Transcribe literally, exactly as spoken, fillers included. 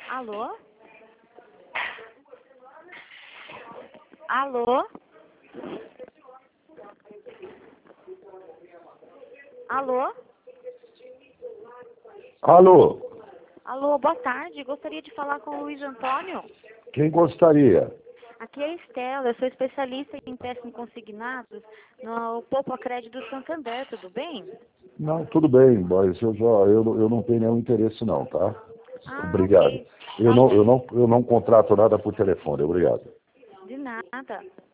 Alô? Alô? Alô? Alô? Alô, boa tarde. Gostaria de falar com o Luiz Antônio. Quem gostaria? Aqui é a Estela, eu sou especialista em empréstimo consignados no Poupa Crédito do Santander, tudo bem? Não, tudo bem, mas eu já eu, não- eu não tenho nenhum interesse não, tá? Ah, Obrigado. ok. Eu Tá não, eu bom. não, eu não contrato nada por telefone, obrigado. De nada.